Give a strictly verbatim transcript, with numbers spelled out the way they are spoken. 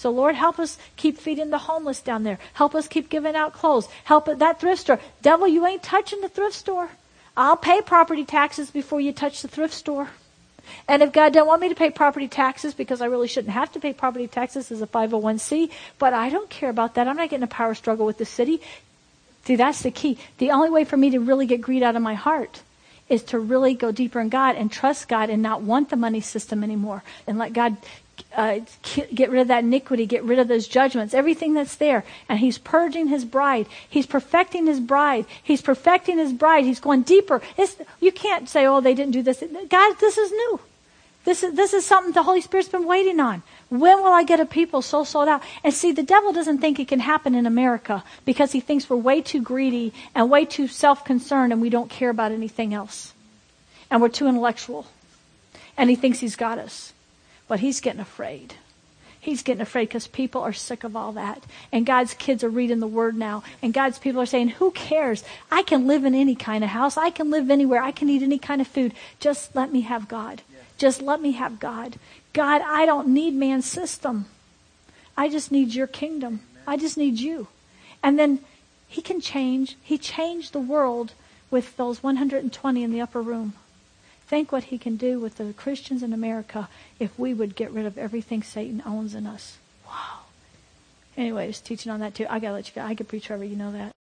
So Lord, help us keep feeding the homeless down there. Help us keep giving out clothes. Help at that thrift store. Devil, you ain't touching the thrift store. I'll pay property taxes before you touch the thrift store. And if God don't want me to pay property taxes, because I really shouldn't have to pay property taxes as a five oh one c, but I don't care about that. I'm not getting a power struggle with the city. See, that's the key. The only way for me to really get greed out of my heart is to really go deeper in God and trust God and not want the money system anymore. And let God uh, get rid of that iniquity, get rid of those judgments, everything that's there. And He's purging His bride. He's perfecting His bride. He's perfecting His bride. He's going deeper. It's, you can't say, oh, they didn't do this. God, this is new. This is, this is something the Holy Spirit's been waiting on. When will I get a people so sold out? And see, the devil doesn't think it can happen in America because he thinks we're way too greedy and way too self-concerned and we don't care about anything else. And we're too intellectual. And he thinks he's got us. But he's getting afraid. He's getting afraid because people are sick of all that. And God's kids are reading the Word now. And God's people are saying, who cares? I can live in any kind of house. I can live anywhere. I can eat any kind of food. Just let me have God. Just let me have God. God, I don't need man's system. I just need your kingdom. I just need you. And then He can change. He changed the world with those one hundred twenty in the upper room. Think what He can do with the Christians in America if we would get rid of everything Satan owns in us. Wow. Anyway, just teaching on that too. I gotta let you go. I could preach forever, you know that.